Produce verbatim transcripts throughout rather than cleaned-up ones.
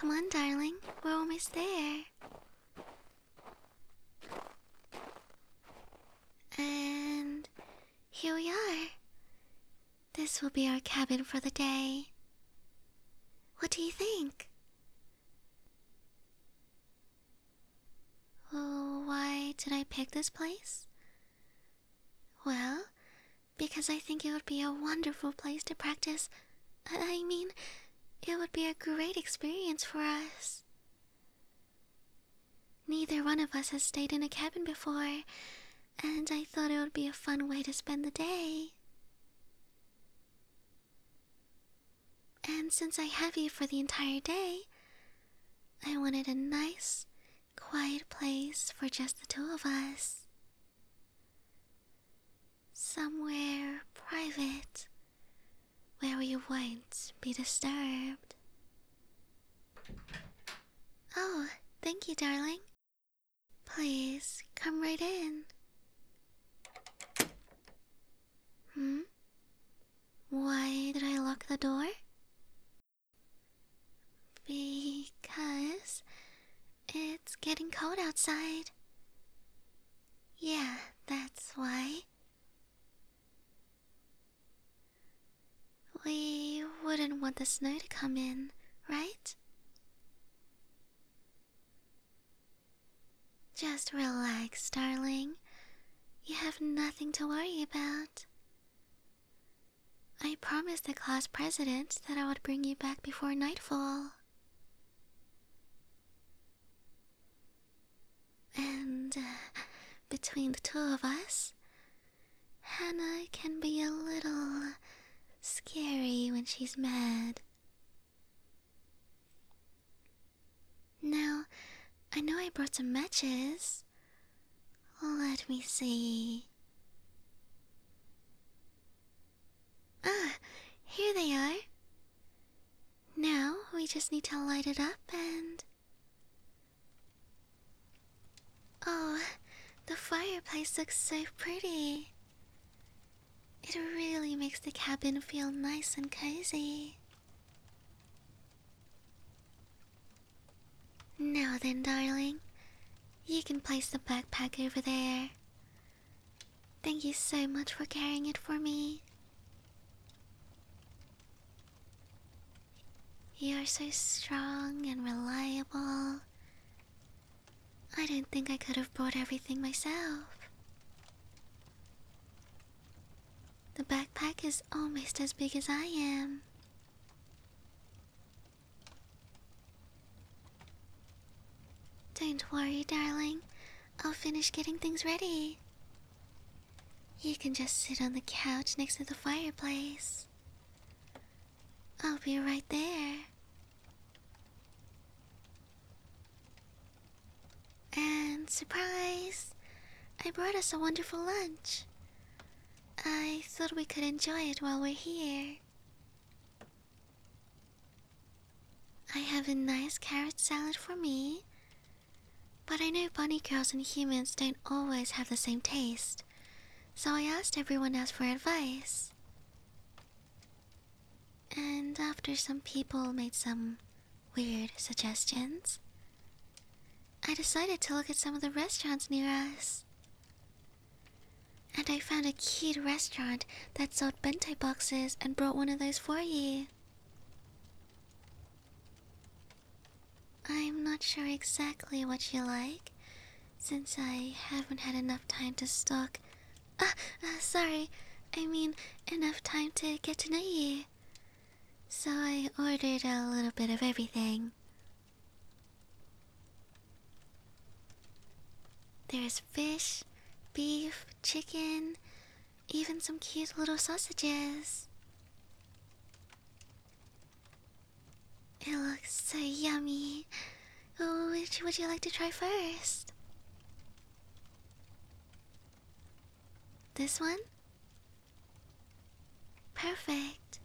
Come on, darling. We're almost there. And here we are. This will be our cabin for the day. What do you think? Oh, why did I pick this place? Well, because I think it would be a wonderful place to practice. I mean, it would be a great experience for us. Neither one of us has stayed in a cabin before, and I thought it would be a fun way to spend the day. And since I have you for the entire day, I wanted a nice, quiet place for just the two of us. Somewhere private, where we won't be disturbed. Oh, thank you, darling. Please, come right in. Hmm? Why did I lock the door? Because it's getting cold outside. Yeah, that's why. We wouldn't want the snow to come in, right? Just relax, darling. You have nothing to worry about. I promised the class president that I would bring you back before nightfall. And uh, between the two of us, Hannah can be a little scary when she's mad. Now, I know I brought some matches. Let me see. Ah, here they are. Now we just need to light it up and... Oh, the fireplace looks so pretty. It really makes the cabin feel nice and cozy. Now then, darling, you can place the backpack over there. Thank you so much for carrying it for me. You are so strong and reliable. I don't think I could have brought everything myself. The backpack is almost as big as I am. Don't worry, darling. I'll finish getting things ready. You can just sit on the couch next to the fireplace. I'll be right there. And surprise! I brought us a wonderful lunch. I thought we could enjoy it while we're here. I have a nice carrot salad for me. But I know bunny girls and humans don't always have the same taste, so I asked everyone else for advice. And after some people made some weird suggestions, I decided to look at some of the restaurants near us. And I found a cute restaurant that sold bento boxes and brought one of those for you. I'm not sure exactly what you like, since I haven't had enough time to stalk. Ah, uh, sorry, I mean enough time to get to know you. So I ordered a little bit of everything. There's fish, beef, chicken, even some cute little sausages. It looks so yummy. Oh, which would you like to try first? This one? Perfect.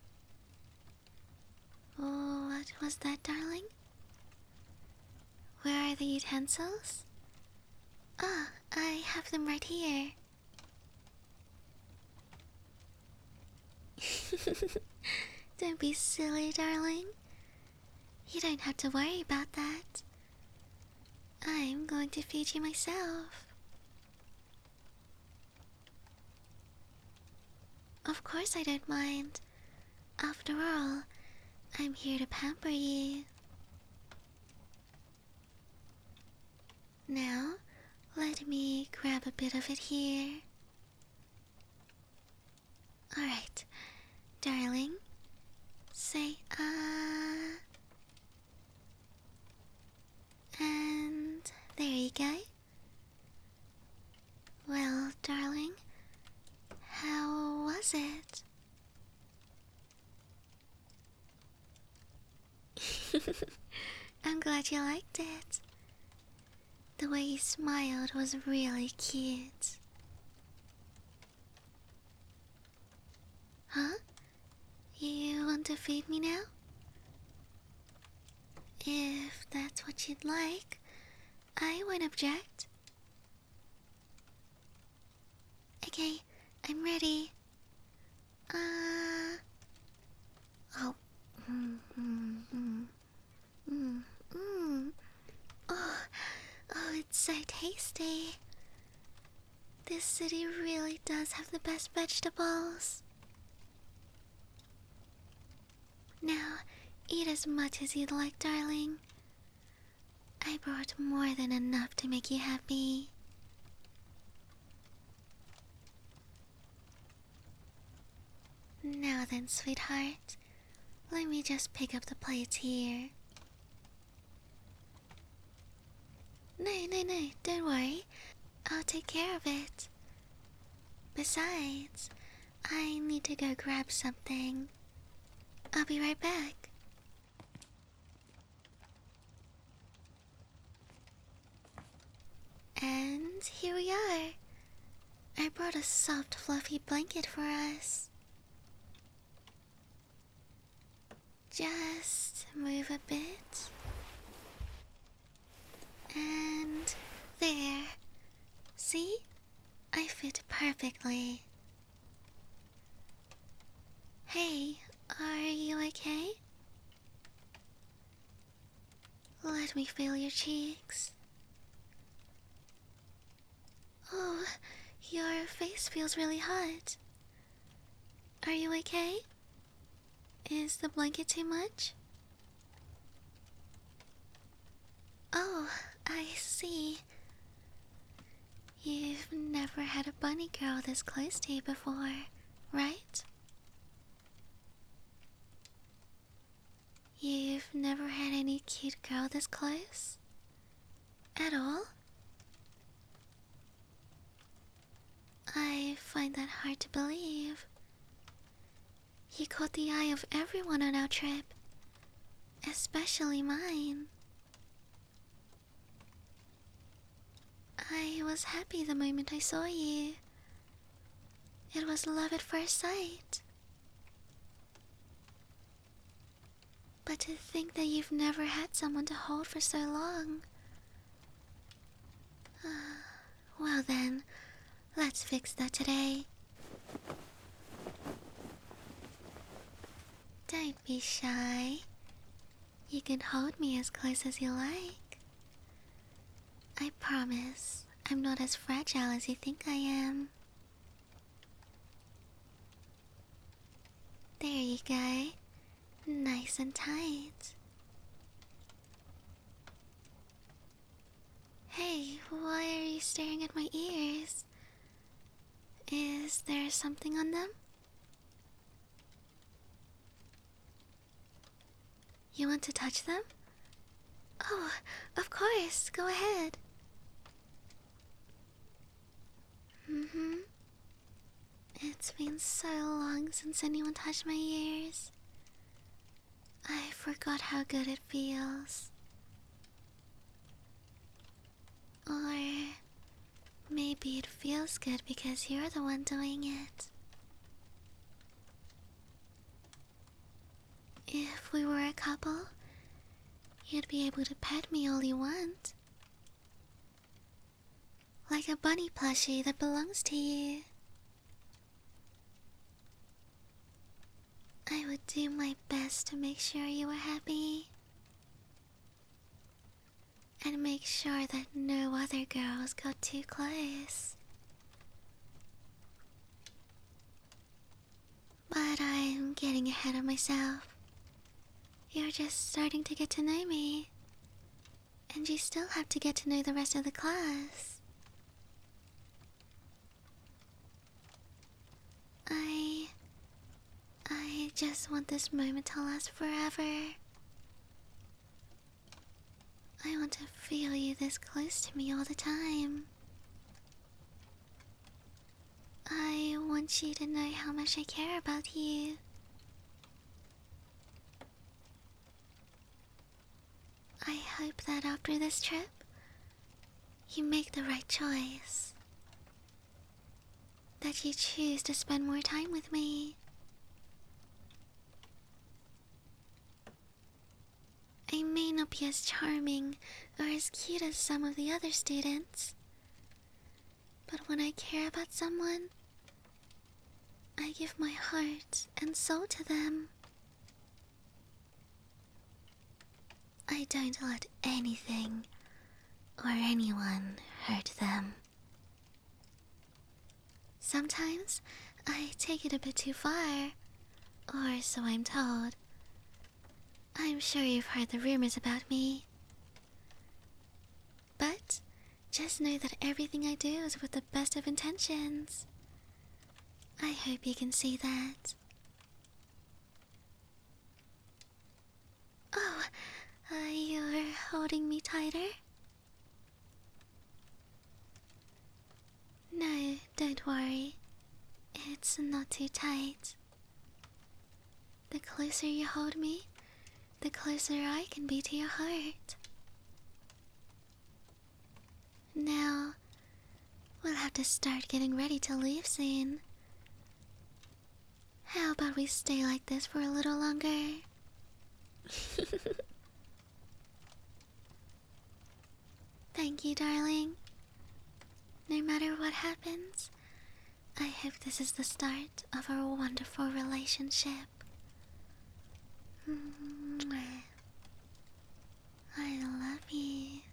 Oh, what was that, darling? Where are the utensils? Ah, I have them right here. Don't be silly, darling. You don't have to worry about that. I'm going to feed you myself. Of course I don't mind. After all, I'm here to pamper you. Now, let me grab a bit of it here. Alright, darling. Say ah. And there you go. Well, darling, how was it? I'm glad you liked it. The way you smiled was really cute. Huh? You want to feed me now? If that's what you'd like, I won't object. Okay, I'm ready. Uh... Oh. Mm, mm, mm. Mm, mm. Oh, oh, it's so tasty. This city really does have the best vegetables. Now, eat as much as you'd like, darling. I brought more than enough to make you happy. Now then, sweetheart, let me just pick up the plates here. No, no, no, don't worry. I'll take care of it. Besides, I need to go grab something. I'll be right back. And here we are. I brought a soft, fluffy blanket for us. Just move a bit. And there. See? I fit perfectly. Hey, are you okay? Let me feel your cheeks. Oh, your face feels really hot. Are you okay? Is the blanket too much? Oh, I see. You've never had a bunny girl this close to you before, right? You've never had any cute girl this close? At all? I find that hard to believe. You caught the eye of everyone on our trip, especially mine. I was happy the moment I saw you. It was love at first sight. But to think that you've never had someone to hold for so long. Well then, let's fix that today. Don't be shy. You can hold me as close as you like. I promise I'm not as fragile as you think I am. There you go. Nice and tight. Hey, why are you staring at my ears? Is there something on them? You want to touch them? Oh, of course, go ahead. Mm-hmm. It's been so long since anyone touched my ears. I forgot how good it feels. Or maybe it feels good because you're the one doing it. If we were a couple, you'd be able to pet me all you want. Like a bunny plushie that belongs to you. I would do my best to make sure you were happy. and make sure that no other girls got too close. But I'm getting ahead of myself. You're just starting to get to know me, and you still have to get to know the rest of the class. I... I just want this moment to last forever. I want to feel you this close to me all the time. I want you to know how much I care about you. I hope that after this trip, you make the right choice. That you choose to spend more time with me. I may not be as charming or as cute as some of the other students, but when I care about someone, I give my heart and soul to them. I don't let anything or anyone hurt them. Sometimes I take it a bit too far, or so I'm told. I'm sure you've heard the rumors about me. But just know that everything I do is with the best of intentions. I hope you can see that. Oh, uh, you're holding me tighter? No, don't worry. It's not too tight. The closer you hold me, the closer I can be to your heart. Now, we'll have to start getting ready to leave soon. How about we stay like this for a little longer? Thank you, darling. No matter what happens, I hope this is the start of our wonderful relationship. I love you.